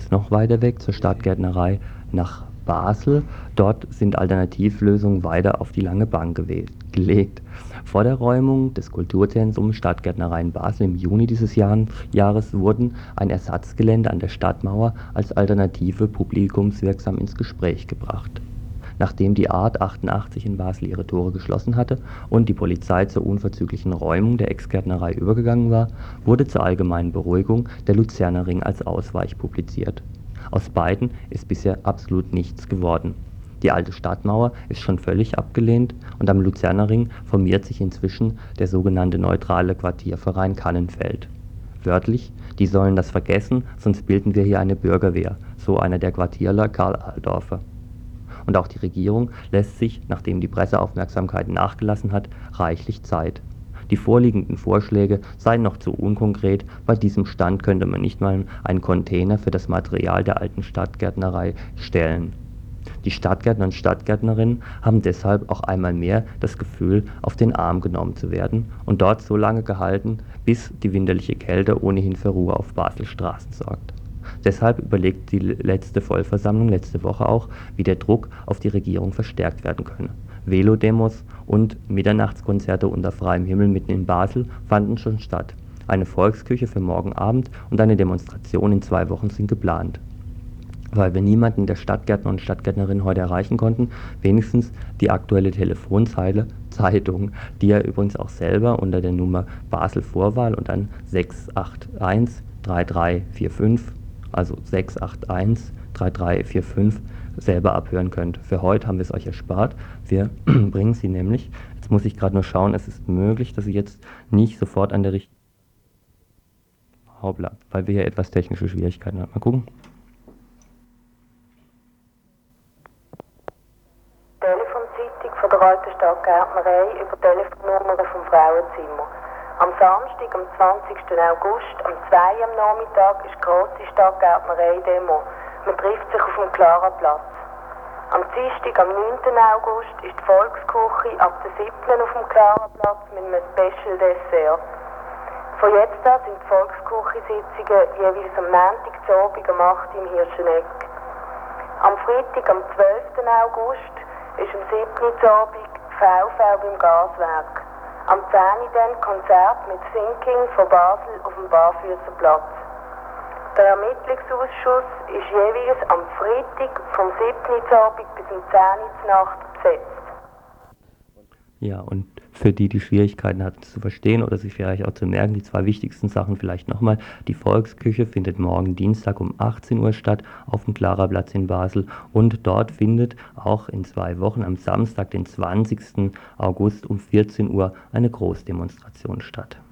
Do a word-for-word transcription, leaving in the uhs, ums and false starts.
es noch weiter weg zur Stadtgärtnerei nach Basel. Dort sind Alternativlösungen weiter auf die lange Bank gelegt. Vor der Räumung des Kulturzentrums Stadtgärtnerei in Basel im Juni dieses Jahres wurden ein Ersatzgelände an der Stadtmauer als Alternative publikumswirksam ins Gespräch gebracht. Nachdem die Art achtundachtzig in Basel ihre Tore geschlossen hatte und die Polizei zur unverzüglichen Räumung der Ex-Gärtnerei übergegangen war, wurde zur allgemeinen Beruhigung der Luzerner Ring als Ausweich publiziert. Aus beiden ist bisher absolut nichts geworden. Die alte Stadtmauer ist schon völlig abgelehnt und am Luzerner Ring formiert sich inzwischen der sogenannte neutrale Quartierverein Kannenfeld. Wörtlich: Die sollen das vergessen, sonst bilden wir hier eine Bürgerwehr, so einer der Quartierler Karl Ahldorfer. Und auch die Regierung lässt sich, nachdem die Presseaufmerksamkeit nachgelassen hat, reichlich Zeit. Die vorliegenden Vorschläge seien noch zu unkonkret, bei diesem Stand könnte man nicht mal einen Container für das Material der alten Stadtgärtnerei stellen. Die Stadtgärtner und Stadtgärtnerinnen haben deshalb auch einmal mehr das Gefühl, auf den Arm genommen zu werden und dort so lange gehalten, bis die winterliche Kälte ohnehin für Ruhe auf Basels Straßen sorgt. Deshalb überlegt die letzte Vollversammlung letzte Woche auch, wie der Druck auf die Regierung verstärkt werden könne. Velodemos und Mitternachtskonzerte unter freiem Himmel mitten in Basel fanden schon statt. Eine Volksküche für morgen Abend und eine Demonstration in zwei Wochen sind geplant. Weil wir niemanden der Stadtgärtner und Stadtgärtnerinnen heute erreichen konnten, wenigstens die aktuelle Telefonzeile Zeitung, die er übrigens auch selber unter der Nummer Basel Vorwahl und dann sechs acht eins drei drei vier fünf, also sechs acht eins drei drei vier fünf, selber abhören könnt. Für heute haben wir es euch erspart. Wir bringen sie nämlich, jetzt muss ich gerade nur schauen, es ist möglich, dass sie jetzt nicht sofort an der richtigen... Hoppla, weil wir hier etwas technische Schwierigkeiten haben. Mal gucken. Telefonzeitung von der alten Stadtgärtnerei über Telefonnummern vom Frauenzimmer. Am Samstag, am zwanzigsten August, um zwei Uhr am Nachmittag, ist die grosse Stadtgärtnerei-Demo. Man trifft sich auf dem Klaraplatz. Am Dienstag, am neunten August, ist die Volksküche ab der siebten auf dem Klaraplatz mit einem Special Dessert. Von jetzt an sind die Volksküchensitzungen jeweils am Montagabend um acht Uhr im Hirscheneck. Am Freitag, am zwölften August, ist am siebten Abend V V beim Gaswerk. Am zehn Uhr dann Konzert mit Thinking von Basel auf dem Barfüßerplatz. Der Ermittlungsausschuss ist jeweils am Freitag vom siebten Abend bis um zehn Uhr Nacht besetzt. Ja, und für die, die Schwierigkeiten hatten zu verstehen oder sich vielleicht auch zu merken, die zwei wichtigsten Sachen vielleicht nochmal. Die Volksküche findet morgen Dienstag um achtzehn Uhr statt auf dem Klaraplatz in Basel und dort findet auch in zwei Wochen am Samstag, den zwanzigsten August um vierzehn Uhr eine Großdemonstration statt.